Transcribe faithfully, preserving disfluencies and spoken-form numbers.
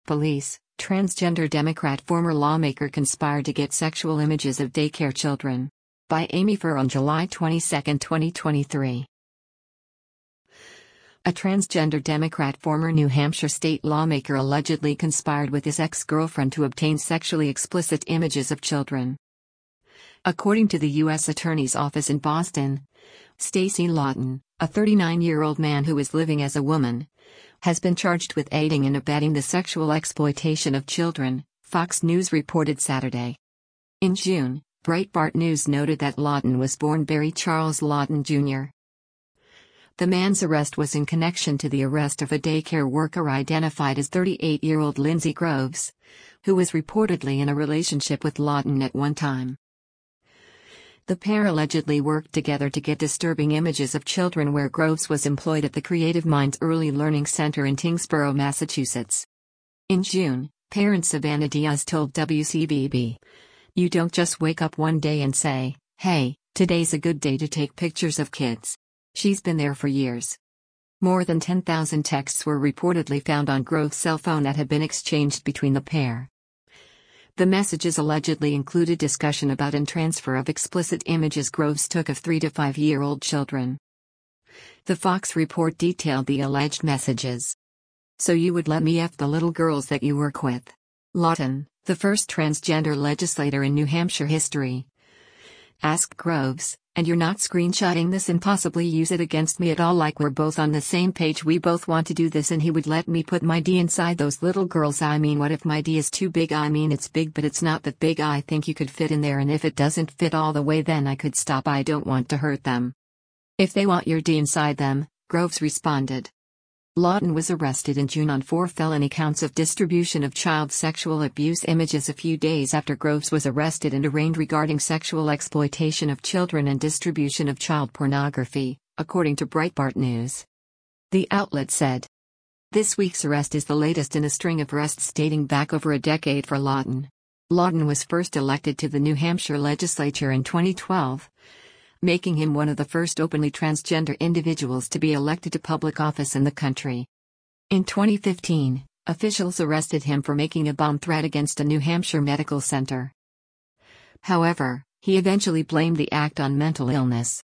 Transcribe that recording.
police, transgender Democrat former lawmaker conspired to get sexual images of daycare children. By Amy Furr on July twenty-second, twenty twenty-three. A transgender Democrat former New Hampshire state lawmaker allegedly conspired with his ex-girlfriend to obtain sexually explicit images of children. According to the U S Attorney's Office in Boston, Stacy Lawton, a thirty-nine-year-old man who is living as a woman, has been charged with aiding and abetting the sexual exploitation of children, Fox News reported Saturday. In June, Breitbart News noted that Lawton was born Barry Charles Lawton Junior The man's arrest was in connection to the arrest of a daycare worker identified as thirty-eight-year-old Lindsay Groves, who was reportedly in a relationship with Lawton at one time. The pair allegedly worked together to get disturbing images of children where Groves was employed at the Creative Minds Early Learning Center in Tyngsboro, Massachusetts. In June, parent Savannah Diaz told W C B B, "You don't just wake up one day and say, 'Hey, today's a good day to take pictures of kids.' She's been there for years." More than ten thousand texts were reportedly found on Grove's cell phone that had been exchanged between the pair. The messages allegedly included discussion about and transfer of explicit images Groves took of three to five-year-old children. The Fox report detailed the alleged messages. "So you would let me F the little girls that you work with?" Lawton, the first transgender legislator in New Hampshire history, asked Groves, "And you're not screenshotting this and possibly use it against me at all? Like we're both on the same page, we both want to do this and he would let me put my D inside those little girls? I mean, what if my D is too big? I mean, it's big but it's not that big. I think you could fit in there, and if it doesn't fit all the way then I could stop. I don't want to hurt them if they want your D inside them," Groves responded. Lawton was arrested in June on four felony counts of distribution of child sexual abuse images a few days after Groves was arrested and arraigned regarding sexual exploitation of children and distribution of child pornography, according to Breitbart News. The outlet said. This week's arrest is the latest in a string of arrests dating back over a decade for Lawton. Lawton was first elected to the New Hampshire legislature in twenty twelve. Making him one of the first openly transgender individuals to be elected to public office in the country. In twenty fifteen, officials arrested him for making a bomb threat against a New Hampshire medical center. However, he eventually blamed the act on mental illness.